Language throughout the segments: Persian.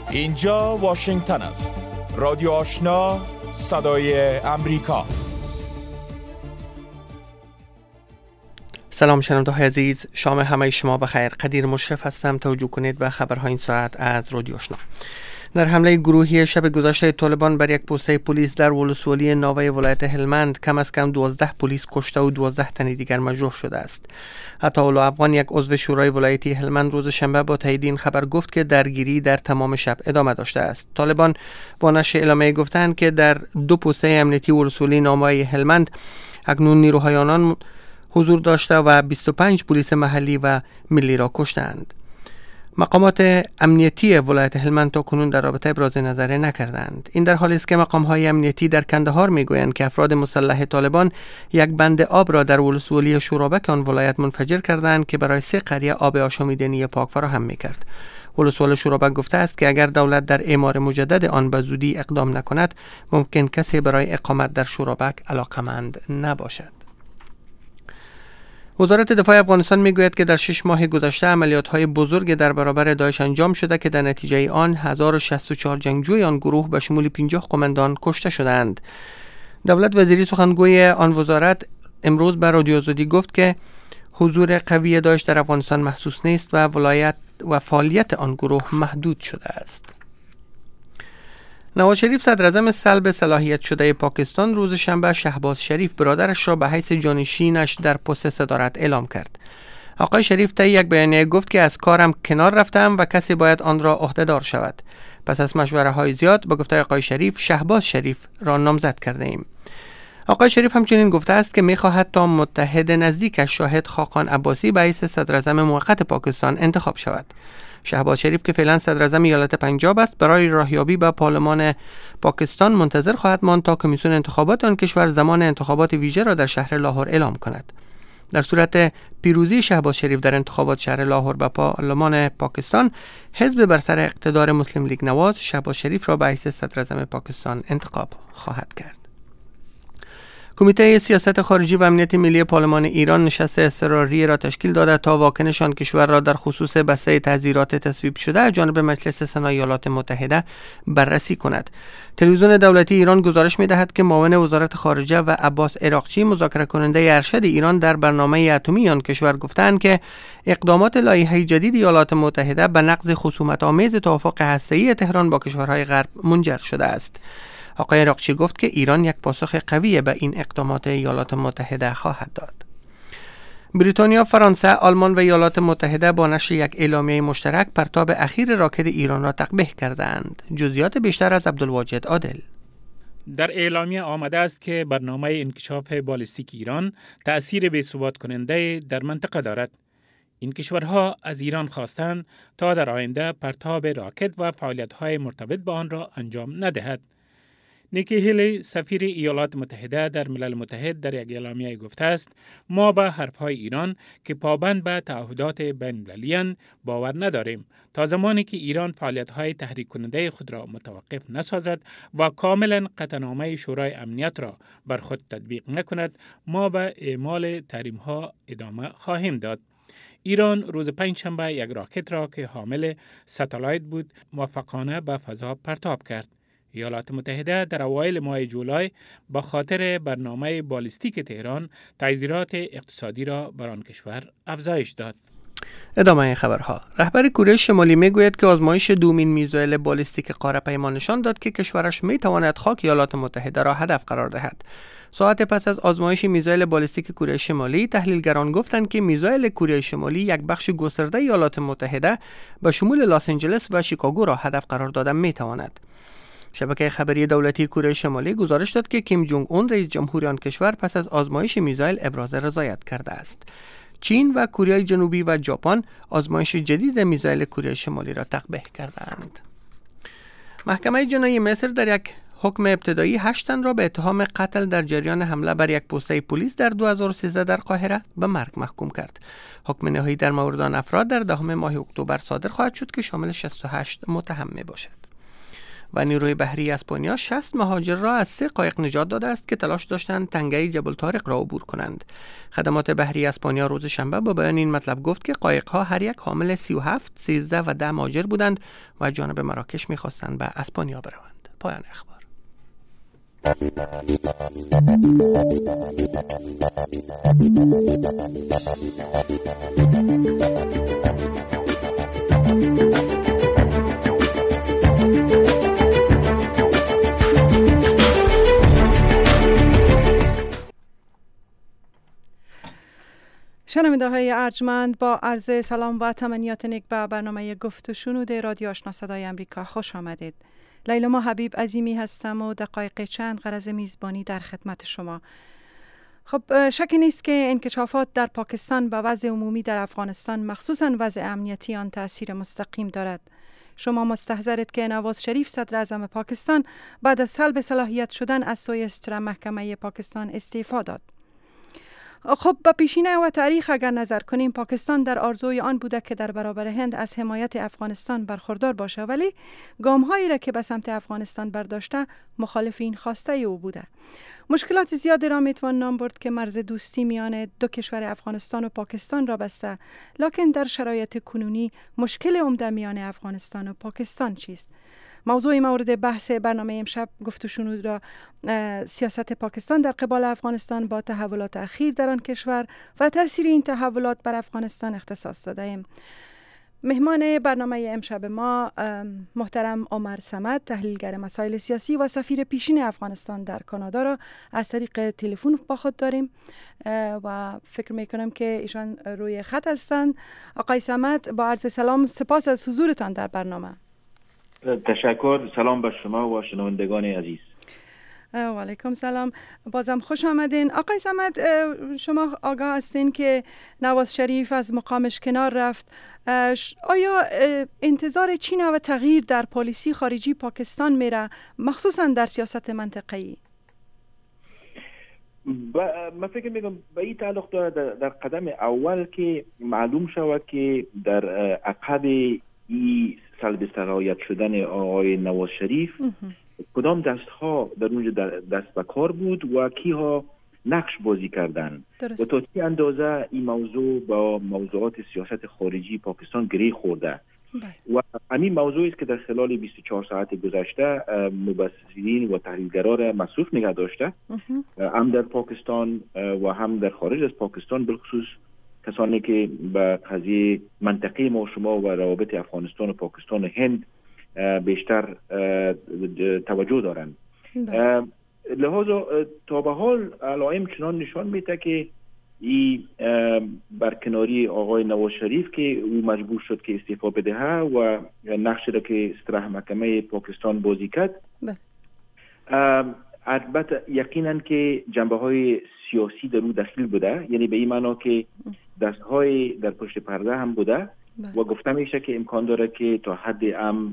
اینجا واشنگتن است. رادیو آشنا، صدای امریکا. سلام شنونده های عزیز، شام همه شما بخیر. قدیر مشرف هستم. توجه کنید به خبرهای این ساعت از رادیو آشنا. در حمله گروهی شب گذشته طالبان بر یک پوسته پلیس در ولسوالی ناوه ولایت هلمند کم از کم 12 پلیس کشته و 12 تن دیگر مجروح شده است. عطاالله افغان، یک عضو شورای ولایتی هلمند، روز شنبه با تایید این خبر گفت که درگیری در تمام شب ادامه داشته است. طالبان با نشر اعلامیه گفتند که در دو پوسته امنیتی ولسوالی ناوه هلمند اکنون نیروهای آنان حضور داشته و 25 پلیس محلی و ملی را کشتند. مقامات امنیتی ولایت هلمند تا کنون در رابطه ابراز نظر نکردند. این در حالی است که مقام‌های امنیتی در کندهار میگویند که افراد مسلح طالبان یک بند آب را در ولسوالی شورابک آن ولایت منفجر کردند که برای 3 قریه آب آشامیدنی پاک فراهم می‌کرد. ولسوالی شورابک گفته است که اگر دولت در اعمار مجدد آن به زودی اقدام نکند، ممکن کسی برای اقامت در شورابک علاقمند نباشد. وزارت دفاع افغانستان میگوید که در 6 ماه گذشته عملیات‌های بزرگ در برابر داعش انجام شده که در نتیجه آن 1064 جنگجوی آن گروه به شمول 50 قماندان کشته شدند. دولت وزیری سخنگوی آن وزارت امروز به رادیو آزادی گفت که حضور قوی داعش در افغانستان محسوس نیست و ولایت و فعالیت آن گروه محدود شده است. نواز شریف صدراعظم سلب صلاحیت شده پاکستان روز شنبه شهباز شریف برادرش را به حیث جانشینش در پست صدارت اعلام کرد. آقای شریف طی یک بیانیه گفت که از کارم کنار رفتم و کسی باید آن را عهده‌دار شود. پس از مشوره‌های زیاد با گفته آقای شریف شهباز شریف را نامزد کرده ایم. آقای شریف همچنین گفته است که می‌خواهد تا متحد نزدیکش شاهد خاقان عباسی به حیث صدراعظم موقت پاکستان انتخاب شود. شهباز شریف که فعلا صدراعظم ایالت پنجاب است، برای راهیابی به پارلمان پاکستان منتظر خواهد ماند تا کمیسیون انتخابات آن کشور زمان انتخابات ویژه را در شهر لاهور اعلام کند. در صورت پیروزی شهباز شریف در انتخابات شهر لاهور به پارلمان پاکستان، حزب بر سر اقتدار مسلم لیگ نواز شهباز شریف را به حیث صدراعظم پاکستان انتخاب خواهد کرد. کمیته سیاست خارجی و امنیت ملی پارلمان ایران نشست اضطراری را تشکیل داده تا واکنش آن کشور را در خصوص بسته تعزیرات تصویب شده از جانب مجلس سنا ایالات متحده بررسی کند. تلویزیون دولتی ایران گزارش می‌دهد که معاون وزارت خارجه و عباس عراقچی، مذاکره کننده ارشد ایران، در برنامه اتمی آن کشور گفتند که اقدامات لایحه جدید ایالات متحده به نقض خصومت‌آمیز توافق هسته‌ای تهران با کشورهای غرب منجر شده است. آقای عراقچی گفت که ایران یک پاسخ قوی به این اقدامات ایالات متحده خواهد داد. بریتانیا، فرانسه، آلمان و ایالات متحده با نشر یک اعلامیه مشترک پرتاب اخیر راکت ایران را تقبیح کردند. جزئیات بیشتر از عبدالواجد عادل. در اعلامیه آمده است که برنامه انکشاف بالستیک ایران تأثیر بی‌ثبات کننده در منطقه دارد. این کشورها از ایران خواستند تا در آینده پرتاب راکت و فعالیت‌های مرتبط با آن را انجام ندهد. نیکی هیلی، سفیر ایالات متحده در ملل متحد، در یک اعلامیه گفته است ما به حرفهای ایران که پابند به تعهدات بین‌المللی‌اند باور نداریم. تا زمانی که ایران فعالیت‌های تحریک کننده خود را متوقف نسازد و کاملا قطعنامه شورای امنیت را بر خود تطبیق نکند، ما به اعمال تحریم‌ها ادامه خواهیم داد. ایران روز پنجشنبه یک راکت را که حامل ستالایت بود موفقانه به فضا پرتاب کرد. ایالات متحده در اوایل ماه جولای به خاطر برنامه بالستیک تهران تعزیرات اقتصادی را بر آن کشور افزایش داد. ادامه خبرها. رهبر کره شمالی میگوید که آزمایش دومین میزایل بالستیک قاره‌پیما نشان داد که کشورش میتواند خاک ایالات متحده را هدف قرار دهد. ساعت پس از آزمایش میزایل بالستیک کره شمالی، تحلیلگران گفتند که میزایل کره شمالی یک بخش گسترده ایالات متحده به شمول لس آنجلس و شیکاگو را هدف قرار دادن میتواند. شبکه خبری دولتی کره شمالی گزارش داد که کیم جونگ اون، رئیس جمهور آن کشور، پس از آزمایش میزایل ابراز رضایت کرده است. چین و کره جنوبی و ژاپن آزمایش جدید میزایل کره شمالی را تقبیح کردند. محکمه جنایی مصر در یک حکم ابتدایی 8 تن را به اتهام قتل در جریان حمله بر یک پوسته پلیس در 2013 در قاهره به مرگ محکوم کرد. حکم نهایی در مورد آن افراد در 10 ماه اکتبر صادر خواهد شد که شامل 68 متهم می باشد. و نیروی بحری اسپانیا 60 مهاجر را از 3 قایق نجات داده است که تلاش داشتند تنگه جبل طارق را عبور کنند. خدمات بحری اسپانیا روز شنبه با بیان این مطلب گفت که قایق‌ها هر یک حامل 37، 13 و 10 مهاجر بودند و جانب مراکش می‌خواستند به اسپانیا بروند. پایان اخبار. شنونده‌های ارجمند، با عرض سلام و تمنیات نیک به برنامه گفت و شنود رادیو آشنا صدای امریکا خوش آمدید. لیلما حبیب عظیمی هستم و دقایق چند غرض میزبانی در خدمت شما. خب شکی نیست که انکشافات در پاکستان به وضع عمومی در افغانستان مخصوصاً وضع امنیتی آن تأثیر مستقیم دارد. شما مستحضرید که نواز شریف صدر اعظم پاکستان بعد از سلب صلاحیت شدن از سوی محکمه پاکستان استعفا داد. خب به پیشینه و تاریخ اگر نظر کنیم، پاکستان در آرزوی آن بوده که در برابر هند از حمایت افغانستان برخوردار باشه، ولی گام‌هایی را که به سمت افغانستان برداشته مخالف این خواسته او بوده. مشکلات زیادی را میتوان نام برد که مرز دوستی میان دو کشور افغانستان و پاکستان را بسته، لکن در شرایط کنونی مشکل عمده میان افغانستان و پاکستان چیست؟ موضوع مورد بحث برنامه امشب گفت و شنود را سیاست پاکستان در قبال افغانستان با تحولات اخیر در آن کشور و تاثیر این تحولات بر افغانستان اختصاص داده ایم. مهمان برنامه امشب ما محترم عمر صمد، تحلیلگر مسائل سیاسی و سفیر پیشین افغانستان در کانادا را از طریق تلفن با خود داریم و فکر میکنم که ایشان روی خط هستند. آقای صمد، با عرض سلام، سپاس از حضورتان در برنامه. تشکر. سلام به شما و شنوندگان عزیز. و علیکم سلام، بازم خوش آمدین. آقای صمد، شما آگاه هستین که نواز شریف از مقامش کنار رفت. آیا انتظار چین و تغییر در پالیسی خارجی پاکستان میره، مخصوصا در سیاست منطقه‌ای؟ من فکر میگم به این تعلق داره در قدم اول که معلوم شود که در عقب این سلب صلاحیت شدن آقای نواز شریف کدام دستها در اونجا دست به کار بود و کیها نقش بازی کردن و تا چه اندازه این موضوع با موضوعات سیاست خارجی پاکستان گره خورده. و همین موضوعی است که در خلال 24 ساعت گذشته مبصرین و تحلیلگران را مصروف نگه داشته، هم در پاکستان و هم در خارج از پاکستان، بالخصوص کسانی که به قضیه منطقه ما شما و روابط افغانستان و پاکستان و هند بیشتر توجه دارند. لذا تا به حال علائم چنان نشان میده که این برکناری آقای نواز شریف که او مجبور شد که استعفا بدهه و نقشی را که استراح محکمه پاکستان بازی کرد، البته یقینا که جنبه های سیاسی در او دخیل بوده، یعنی به این معنا که دستهای در پشت پرده هم بوده و گفته میشه که امکان داره که تا حد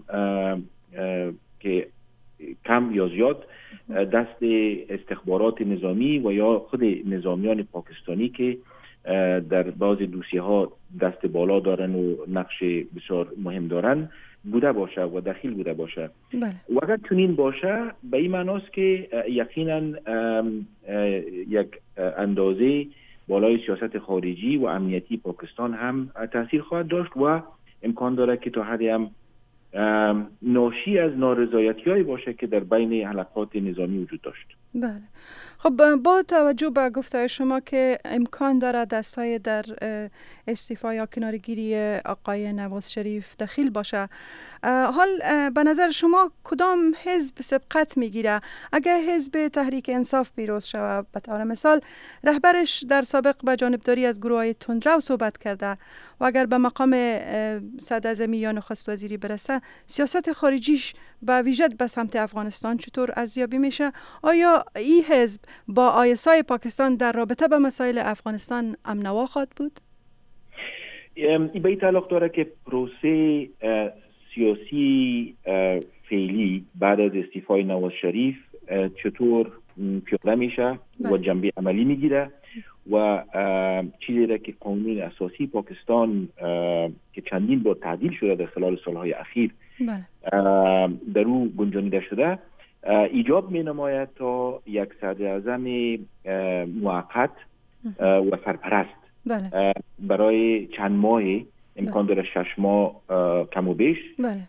که کم یا زیاد دست استخبارات نظامی و یا خود نظامیان پاکستانی که در بعض دوسیه ها دست بالا دارن و نقش بسیار مهم دارن بوده باشه و دخیل بوده باشه. و اگر چنین باشه به این معناست که یقینا یک اندازه بالای سیاست خارجی و امنیتی پاکستان هم تاثیر خواهد داشت و امکان داره که تا حدی هم ناشی از نارضایتی‌هایی باشه که در بین حلقات نظامی وجود داشت. بله. خب با توجه به گفته شما که امکان داره دستهای در استعفا یا کنارگیری آقای نواز شریف دخیل باشه، حال به نظر شما کدام حزب سبقت میگیره؟ اگر حزب تحریک انصاف پیروز شود، به طور مثال رهبرش در سابق به جانبداری از گروه‌های تندرو صحبت کرده و اگر به مقام صدر اعظمی یا نخست وزیری برسه، سیاست خارجیش به ویژه به سمت افغانستان چطور ارزیابی میشه؟ آیا این حزب با آیسای پاکستان در رابطه به مسائل افغانستان امنوا خواهد بود؟ این به این تعلق داره که پروسه سیاسی فعلی بعد از استعفای نواز شریف چطور پیاده میشه و جنبه عملی میگیره و چیزی را که قانون اساسی پاکستان که چندین بار تعدیل شده در خلال سالهای اخیر در او گنجانیده شده، ایجاب می نماید تا یک صدر اعظم موقت و سرپرست برای چند ماهی، امکان داره 6 ماه کم و بیش،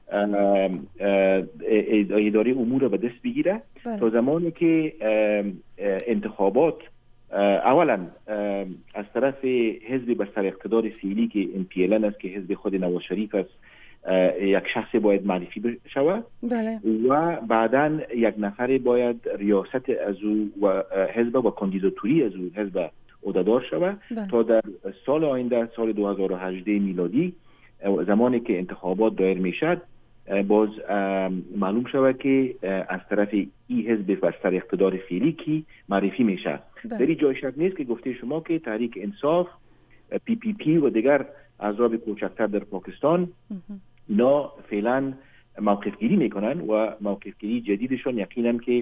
اداره امور را به دست بگیره تا زمانی که انتخابات اولا از طرف حزب بر سر اقتدار فعلی که MPLN است که حزب خود نواز شریف است، یک شخص باید معرفی شود و بعداً یک نفر باید ریاست از او و حزب و کاندیداتوری از او حزب عهده‌دار شود تا در سال آینده، سال 2018 میلادی، زمانی که انتخابات دایر میشد، باز معلوم شود که از طرف این حزب بر سر اقتدار فعلی کی معرفی میشه. در این جای شک نیست که گفته شما که تحریک انصاف، PPP و دیگر احزاب کوچکتر در پاکستان اینا فعلا موقف گیری میکنن و موقف گیری جدیدشون یقینا که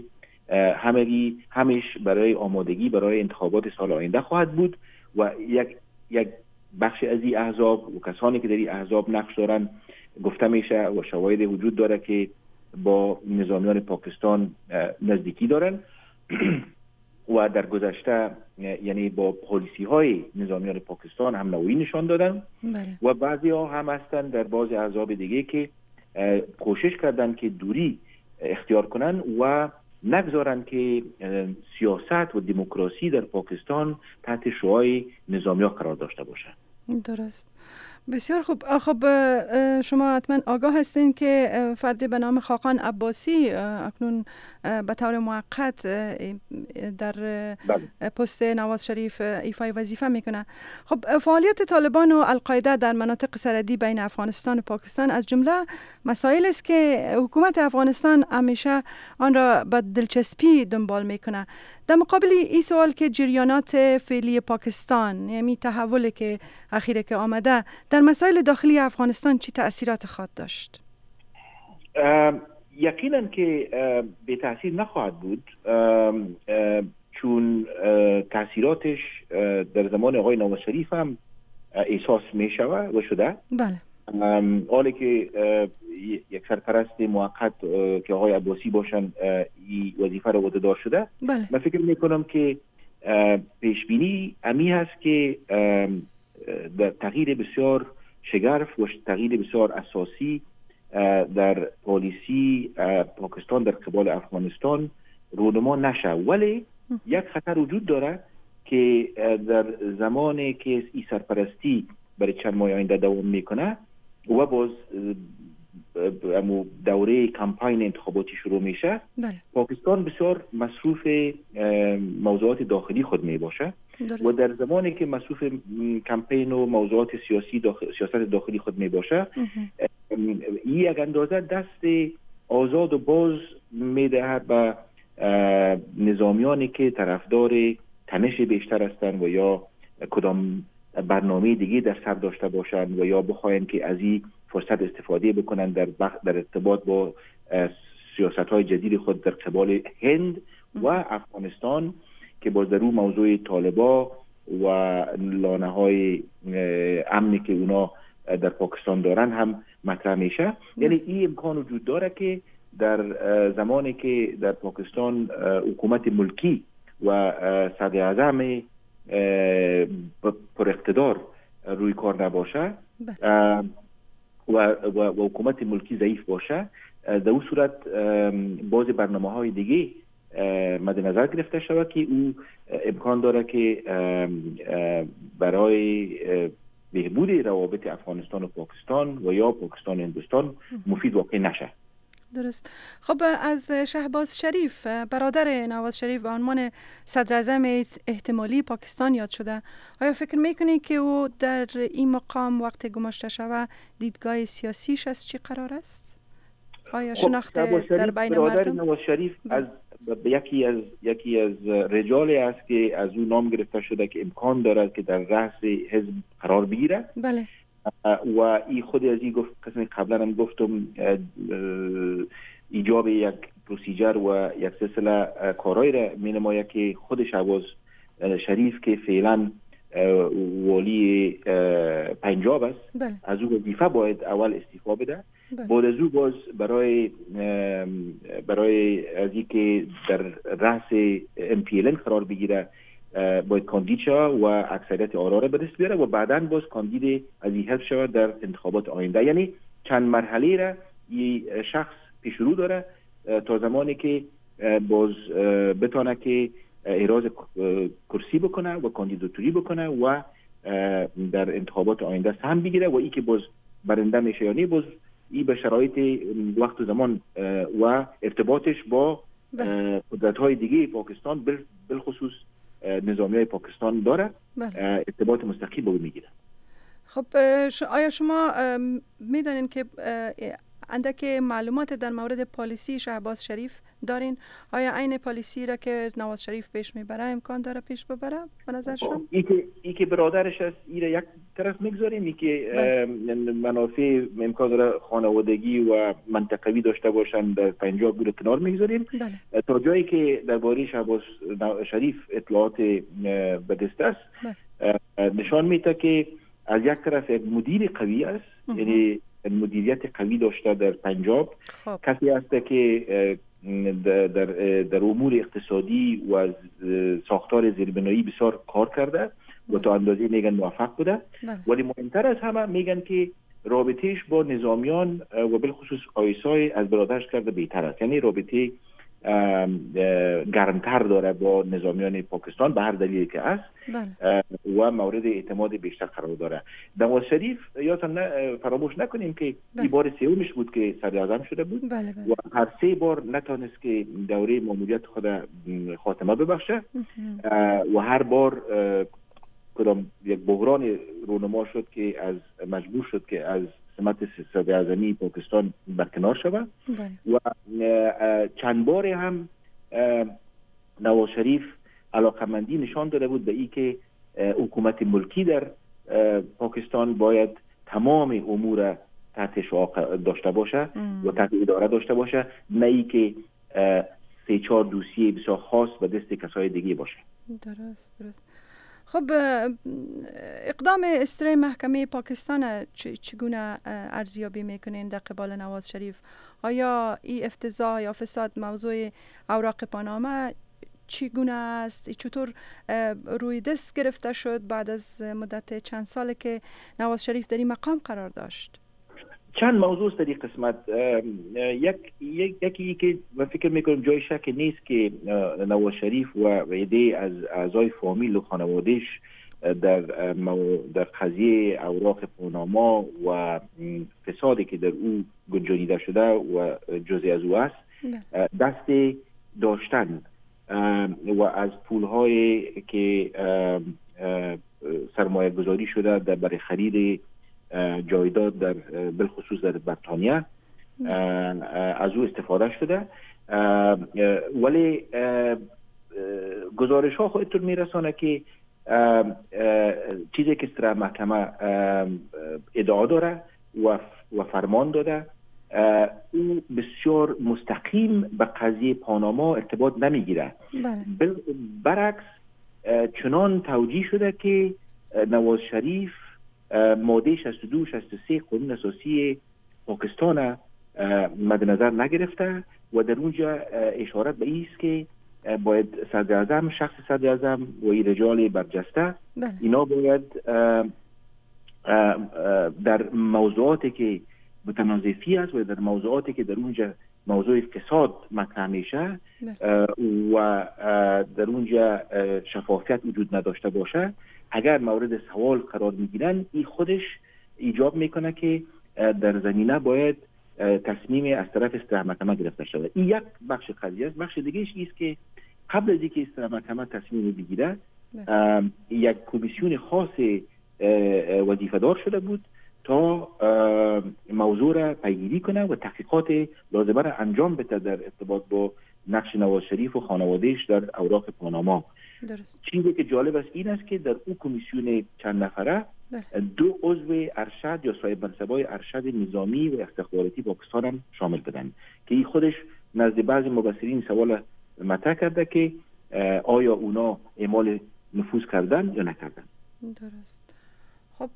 همیش برای آمادگی برای انتخابات سال آینده خواهد بود و یک بخش از این احزاب و کسانی که در این احزاب نقش دارن گفته میشه و شواهد وجود داره که با نظامیان پاکستان نزدیکی دارن و در گذشته یعنی با پالیسی های نظامیان پاکستان هم نوعی نشان دادن و بعضی ها هم هستن در بعض احزاب دیگه که کوشش کردن که دوری اختیار کنن و نگذارن که سیاست و دموکراسی در پاکستان تحت شعاع نظامیان قرار داشته باشه. درست. بسیار خوب. خب شما حتما آگاه هستین که فردی به نام خاقان عباسی اکنون به طور موقت در پست نواز شریف ایفای وظیفه میکنه. خب فعالیت طالبان و القاعده در مناطق سرحدی بین افغانستان و پاکستان از جمله مسائل است که حکومت افغانستان همیشه آن را با دلچسپی دنبال میکنه. در مقابل این سوال که جریانات فعلی پاکستان، یعنی تحولی که اخیره که آمده، در مسائل داخلی افغانستان چی تأثیرات خواهد داشت؟ یقینا که به تأثیر نخواهد بود، چون تأثیراتش در زمان آقای نواز شریف هم احساس می شود و شده. بله. حالی که یک سرپرست موقت که آقای عباسی باشن این وظیفه را عهده‌دار شده. بله. من فکر میکنم که پیش بینی امی هست که در تغییر بسیار شگرف و تغییر بسیار اساسی در پالیسی پاکستان در قبال افغانستان رونما نشه، ولی یک خطر وجود داره که در زمانی که این سرپرستی برای چند ماه آینده دوام میکنه و باز دوره کمپاین انتخاباتی شروع میشه، پاکستان بسیار مصروف موضوعات داخلی خود می باشه و در زمانی که مصروف کمپین و موضوعات سیاست داخلی خود می باشه، یک اندازه دست آزاد و باز میده به نظامیانی که طرفدار تنش بیشتر هستند و یا کدام برنامه دیگه در سر داشته باشند و یا بخواین که از این فرصت استفاده بکنن در ارتباط با سیاست‌های جدید خود در قبال هند و افغانستان که باز در اون موضوع طالبا و لانه‌های امنی که اونا در پاکستان دارن هم مطرح میشه. یعنی این امکان وجود داره که در زمانی که در پاکستان حکومت ملکی و صدر اعظم پر اقتدار روی کار نباشه و حکومت ملکی ضعیف باشه، در اون صورت بعضی برنامه‌های دیگه مد نظر گرفته شود که او امکان داره که برای بهبود روابط افغانستان و پاکستان و یا پاکستان و هندوستان مفید واقع نشه. درست. خب از شهباز شریف برادر نواز شریف به عنوان صدر اعظم احتمالی پاکستان یاد شده. آیا فکر میکنی که او در این مقام وقت گماشته شود دیدگاه سیاسیش از چی قرار است؟ آیا شناخت در بین برادر مردم؟ نواز شریف از یکی از رجالی است که از او نام گرفته شده که امکان دارد که در رأس حزب قرار بگیره. بله. و این خود از این قسم قبلا هم گفتم ایجاب یک پروسیجر و یک سلسله کارهایی را می نماید که خود شهباز شریف که فعلا والی پنجاب است. بله. از او وظیفه باید اول استعفا بده. بله. بعد از او باز برای از اینکه در رأس MPLN قرار بگیره باید کاندید شود و اکثریت آرا را به دست بیاره و بعداً باز کاندید از این حزب شود در انتخابات آینده. یعنی چند مرحله را این شخص پیش رو داره تا زمانی که باز بتونه که احراز کرسی بکنه و کاندیداتوری بکنه و در انتخابات آینده سهم بگیره و ای که باز برنده میشه. یعنی باز ای به شرایط وقت و زمان و ارتباطش با قدرت‌های دیگه پاکستان بالخصوص نظامیای پاکستان داره. ارتباط مستقیم با او میگیره. خب آیا شما میدانین که اندک معلومات در مورد پالیسی شهباز شریف دارین؟ آیا عین پالیسی را که نواز شریف پیش میبره امکان داره پیش ببره به نظر شما؟ ای که برادرش است ای را یک طرف میگذاریم، ای که منافع امکان داره خانوادگی و منطقوی داشته باشن در پنجاب رو کنار میگذاریم. تا جایی که درباره شهباز شریف اطلاعات به دست است نشان میده که از یک طرف یک مدیر قوی است، یعنی مدیریت قوی داشته در پنجاب. کسی است که در امور اقتصادی و ساختار زیربنایی بسیار کار کرده و تا اندازه میگن موفق بوده. ولی مهمتر از همه میگن که رابطهش با نظامیان و بالخصوص آیسای از برادرش کرده بهتر است. یعنی رابطه گرمتر داره با نظامیان پاکستان به هر دلیلی که است و مورد اعتماد بیشتر قرار داره. نواز شریف فراموش نکنیم که این بار سومش بود که صدر اعظم شده بود و هر 3 بار نتونست که دوره ماموریت خود خاتمه ببخشه و هر بار کدام یک بحران رونما شد که از مجبور شد که از سمت صدر اعظمی پاکستان برکنار شود و چند بار هم نواز شریف علاقمندی نشان داده بود به این که حکومت ملکی در پاکستان باید تمام امور تحت شعار داشته باشه و تحت اداره داشته باشه، نه ای که 3-4 دوسیه بسیار خاص به دست کسای دیگه باشه. درست. خب اقدام استری محکمه پاکستان چگونه ارزیابی میکنین در قبال نواز شریف؟ آیا این افتضاح یا فساد موضوع اوراق پاناما چگونه است؟ چطور روی دست گرفته شد بعد از مدت چند ساله که نواز شریف در این مقام قرار داشت؟ چند موضوع است در این قسمت. یکی که من فکر میکنم جای شک نیست که نواز شریف و عده از اعضای فامیل و خانوادهش در قضیه اوراق پاناما و فسادی که در او گنجانیده شده و جزئی از او است دست داشتن و از پول‌های که سرمایه گذاری شده برای خرید جایداد در بالخصوص در بریتانیا از او استفاده شده. ولی گزارش ها خودتون میرسانه که چیزی که استرا محکمه ادعا داره و فرمان داده او بسیار مستقیم به قضیه پاناما ارتباط نمیگیره. برعکس چنان توجیه شده که نواز شریف ماده 62-63 قانون اساسی پاکستان مد نظر نگرفته و در اونجا اشارت به ایست که باید صدر اعظم، شخص صدر اعظم و رجال برجسته اینا باید در موضوعاتی که متنازعی است و در موضوعاتی که در اونجا موضوع فساد مطرح میشه و در اونجا شفافیت وجود نداشته باشه اگر مورد سوال قرار میگیرن این خودش ایجاب میکنه که در زمینه باید تصمیم از طرف استرا محکمه گرفته شده. این یک بخش قضیه است. بخش دیگه ایست که قبل از اینکه استرا محکمه تصمیم بگیره یک کمیسیون خاص وظیفه دار شده بود تا موضوع را پیگیری کنه و تحقیقات لازمه را انجام بده در ارتباط با نقش نواز شریف و خانوادهش در اوراق پاناما. درست. چیزی که جالب است این است که در اون کمیسیون چند نفره 2 عضو ارشد یا صاحب منصبای ارشد نظامی و استخباراتی پاکستان هم شامل بدن که این خودش نزد بعضی مبصرین سوال مطرح کرده که آیا اونا اعمال نفوذ کردن یا نکردن. درست. خب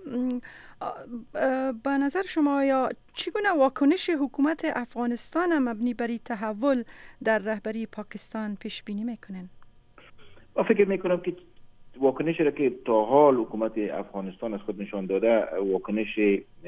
به نظر شما یا چگونه واکنش حکومت افغانستان مبنی بر تحول در رهبری پاکستان پیش بینی میکنین؟ من فکر میکنم که واکنشی را که تا حال حکومت افغانستان از خود نشان داده واکنش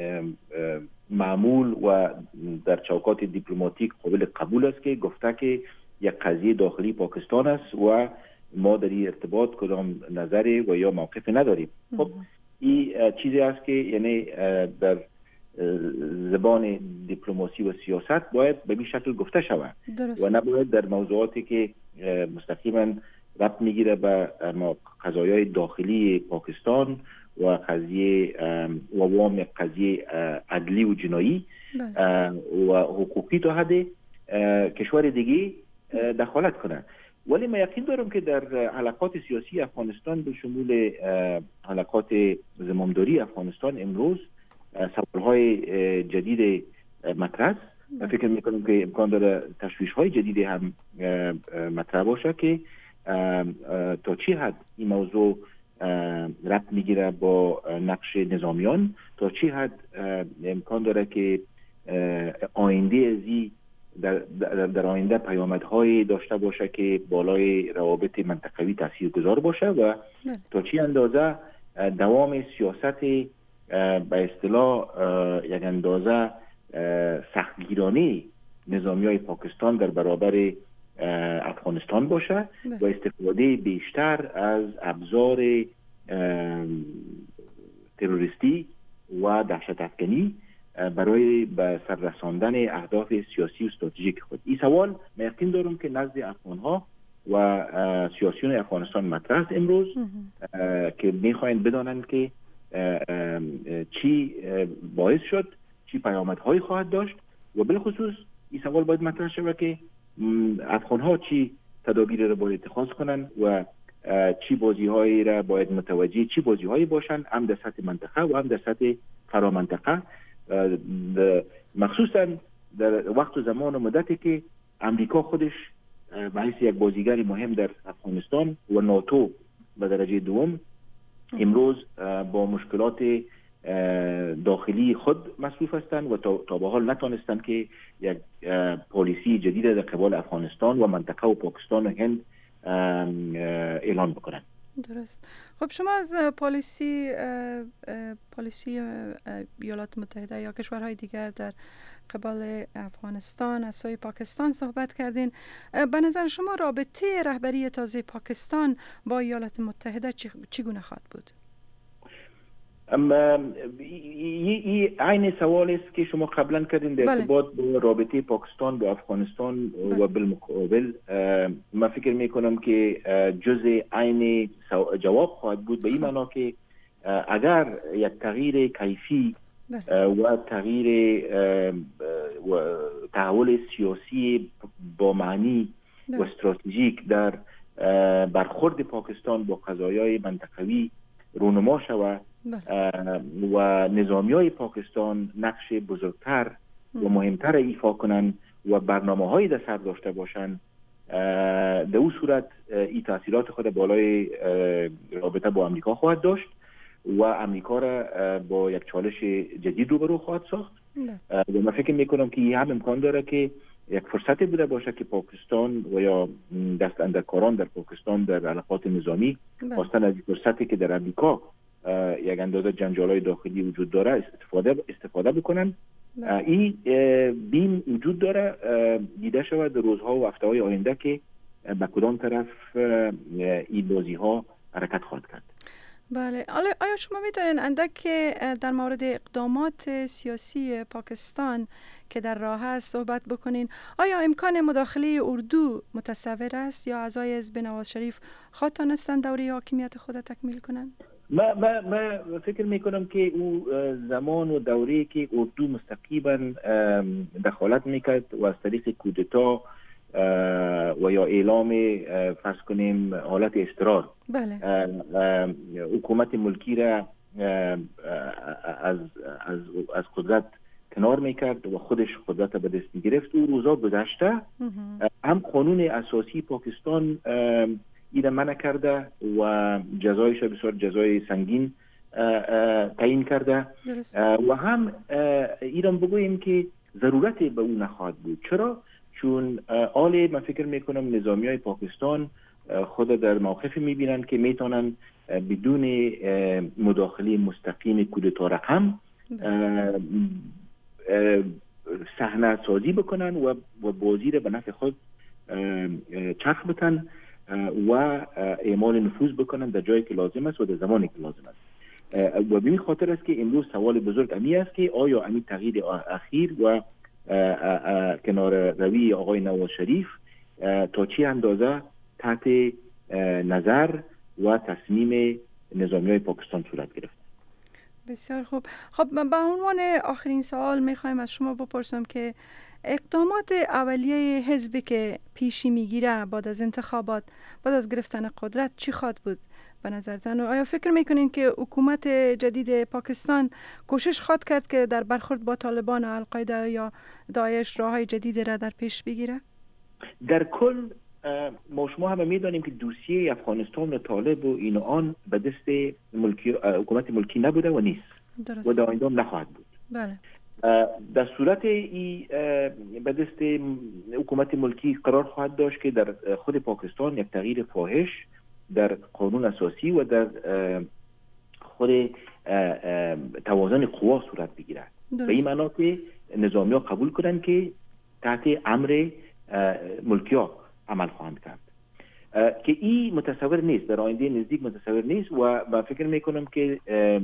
معمول و در چوکات دیپلماتیک قابل قبول است که گفته که یک قضیه داخلی پاکستان است و ما در این ارتباط کدام نظری و یا موقف نداریم. خب این چیزی است که یعنی در زبان دیپلماسی و سیاست باید به این شکل گفته شود و نباید در موضوعاتی که مستقیما ربط میگیره به قضایای داخلی پاکستان و قضیه و وام قضیه عدلی و جنایی و حقوقی تا حد کشور دیگه دخالت کنه. ولی من یقین دارم که در حلقات سیاسی افغانستان به شمول حلقات زمامداری افغانستان امروز سوالهای جدید مطرح است. من فکر میکنم که امکان داره تشویش‌های جدیدی هم مطرح باشه که تا چی حد این موضوع ربط میگیره با نقش نظامیان، تا چی حد امکان داره که آینده ازی در آینده پیامدهای داشته باشه که بالای روابط منطقوی تاثیرگذار باشه و تا چی اندازه دوام سیاست به اصطلاح یک اندازه سختگیرانه نظامیای پاکستان در برابر افغانستان باشه و استفاده بیشتر از ابزار تروریستی و دهشت افکنی برای به سر رساندن اهداف سیاسی و استراتژیک خود. این سوال من یقین دارم که نزد افغان‌ها و سیاسیون افغانستان مطرح است امروز که می‌خواهند بدانند که چی باعث شد، چی پیامدهایی خواهد داشت و بالخصوص این سوال باید مطرح شود که افغان‌ها چی تدابیر را باید اتخاذ کنند و چی بازی‌هایی را باید متوجه چی بازی‌هایی باشند، هم در سطح منطقه و هم در سطح فرامنطقه، مخصوصا در وقت و زمان و مدتی که امریکا خودش به حیث یک بازیگر مهم در افغانستان و ناتو به درجه دوم امروز با مشکلات داخلی خود مصروف هستند و تا به حال نتونستند که یک پالیسی جدید در قبال افغانستان و منطقه و پاکستان و هند اعلان بکنند. درست. خب شما از پالیسی ایالات متحده یا کشورهای دیگر در قبال افغانستان از سوی پاکستان صحبت کردین. به نظر شما رابطه رهبری تازه پاکستان با ایالات متحده چگونه خواهد بود؟ این سوال است که شما قبلا کردین در ارتباط با رابطه پاکستان با افغانستان و بالمقابل. من فکر میکنم که جزء عین جواب خواهد بود به این معنا که اگر یک تغییر کیفی و تغییر و تحول سیاسی با معنی و استراتژیک در برخورد پاکستان با قضایای منطقوی رونما شود و نظامیای پاکستان نقش بزرگتر و مهمتر ایفا کنند و برنامه‌هایی در سر داشته باشند، در اون صورت این تاثیرات خود بالای رابطه با امریکا خواهد داشت و امریکا را با یک چالش جدید روبرو خواهد ساخت. و من فکر میکنم که این هم امکان داره که یک فرصتی بوده باشه که پاکستان و یا دست اندرکاران در پاکستان در علاقات نظامی خواستن از فرصتی که در امریکا یک اندازه جنجال‌های داخلی وجود داره استفاده بکنن. این بیم وجود داره دیده شود در روزها و هفته‌های آینده که به کدام طرف این بازی‌ها حرکت خواهد کرد. بله. آیا شما می‌دانید اندک در مورد اقدامات سیاسی پاکستان که در راه است صحبت بکنین؟ آیا امکان مداخله اردو متصور است یا اعضای حزب نواز شریف خواهد تانستند دوره حاکمیت خود تکمیل کنند؟ من فکر میکنم که او زمان و دوره‌ای که اردو مستقیما دخالت میکرد و از طریق کودتا و یا اعلام فرض کنیم حالت اضطرار حکومت ملکی را از قدرت کنار میکرد و خودش قدرت به دست میگرفت. او روزا گذشته هم قانون اساسی پاکستان این منع کرده و جزایش بسیار جزای سنگین تعیین کرده. و هم ایران بگوییم که ضرورت به اون نخواهد بود. چرا؟ چون من فکر میکنم نظامیای پاکستان خود در موقفی میبینن که میتونن بدون مداخله مستقیم کودتا رقم صحنه سازی بکنن و بازی را به نفع خود چرخ بتن و اعمال نفوذ بکنن در جایی که لازم است و در زمانی که لازم است. و به این خاطر است که امروز سوال بزرگ امی است که آیا امی تغییر اخیر و کنار روی آقای نواز شریف تا چی اندازه تحت نظر و تصمیم نظامیای پاکستان صورت گرفت. بسیار خوب. خب به عنوان آخرین سوال میخوایم از شما بپرسم که اقدامات اولیه حزبی که پیشی میگیره بعد از انتخابات، بعد از گرفتن قدرت چی خواهد بود به نظرتان؟ آیا فکر میکنین که حکومت جدید پاکستان کوشش خواهد کرد که در برخورد با طالبان و القاعده یا داعش راههای جدید را در پیش بگیره؟ در کل ما شما همه میدانیم که دوسیه افغانستان و طالب و این و آن به دست حکومت ملکی نبوده و نیست. درست. و در آینده هم نخواهد بود. بله. در صورت به دست حکومت ملکی قرار خواهد داشت که در خود پاکستان یک تغییر فاحش در قانون اساسی و در خود توازن قوا صورت بگیرد. به این معنی که نظامی ها قبول کنند که تحت امر ملکی ها عمل خواهند کرد که این متصور نیست، در آینده نزدیک متصور نیست. و من فکر میکنم که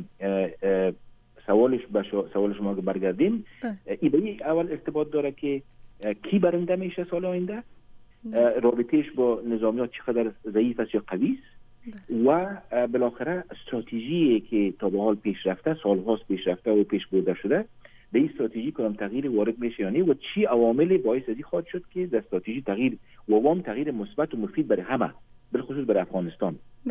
سوال شما که برگردیم این به این اول ارتباط داره که کی برنده میشه سال آینده، رابطهش با نظامی ها چقدر ضعیف است یا قوی است و بالاخره استراتژی که تا به حال پیش رفته، سالهاست پیش رفته و پیش برده شده، به این استراتژی کدام تغییر وارد میشه یا نه و چی عوامل باعث ازی خواهد شد که در استراتژی تغییر و وام تغییر مثبت و مفید برای همه، بالخصوص برای افغانستان.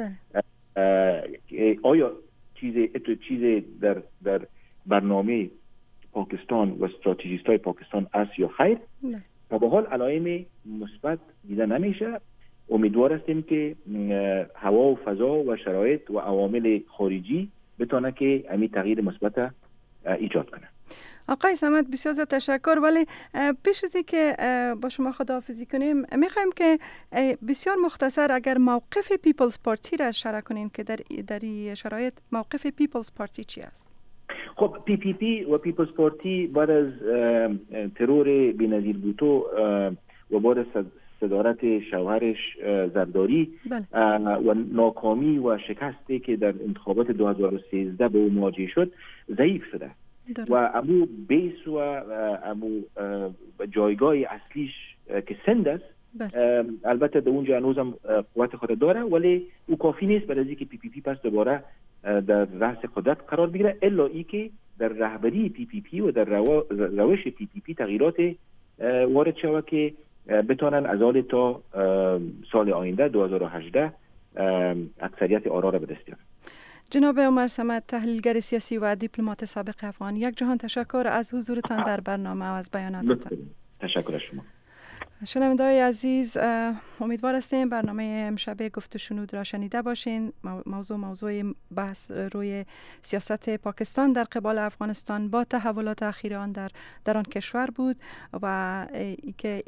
آیا چیز در برنامه پاکستان و استراتژیست های پاکستان است یا خیر؟ تا به حال علائم مثبت دیده نمیشه. امیدوار هستیم که هوا و فضا و شرایط و عوامل خارجی بتونه که همین تغییر مثبت ایجاد کنه. آقای صمد بسیار زیاد تشکر. ولی پیش از که با شما خداحافظی کنیم میخوایم که بسیار مختصر اگر موقف پیپلز پارتی را اشاره کنین که در این شرایط موقف پیپلز پارتی چی است؟ خب پی و پیپلز پارتی بعد از ترور بی‌نظیر بوتو و بعد از صدارت شوهرش زرداری و ناکامی و شکستی که در انتخابات 2013 به او مواجه شد ضعیف شده. درست. و امو بیس و امو جایگاه اصلیش که سند است البته در اونجا هنوزم قوت خود داره ولی او کافی نیست برای اینکه پی پس دوباره در رأس قدرت قرار بگیره، الا ای که در رهبری پی و در روش پی تغییرات وارد شود که بتونن از حال تا سال آینده 2018 اکثریت آرا را به دست بیارن. جناب عمر صمد، تحلیلگر سیاسی و دیپلمات سابق افغان، یک جهان تشکر از حضورتان در برنامه و از بیاناتتان. تشکر از شما. شنونده‌های عزیز، امیدوار هستیم برنامه امشب گفت و شنود را شنیده باشین. موضوع بحث روی سیاست پاکستان در قبال افغانستان با تحولات اخیر آن در آن کشور بود و که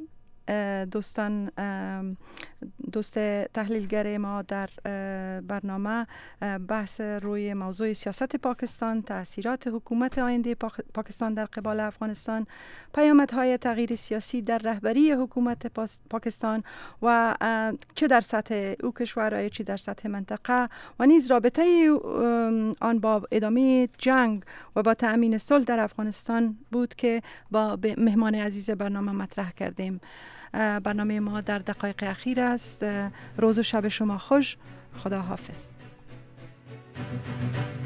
دوست تحلیلگر ما در برنامه بحث روی موضوع سیاست پاکستان، تأثیرات حکومت آینده پاکستان در قبال افغانستان، پیامدهای تغییر سیاسی در رهبری حکومت پاکستان و چه در سطح او کشور چه در سطح منطقه و نیز رابطه آن با ادامه جنگ و با تأمین صلح در افغانستان بود که با مهمان عزیز برنامه مطرح کردیم. برنامه ما در دقایق اخیر است. روز و شب شما خوش. خدا حافظ.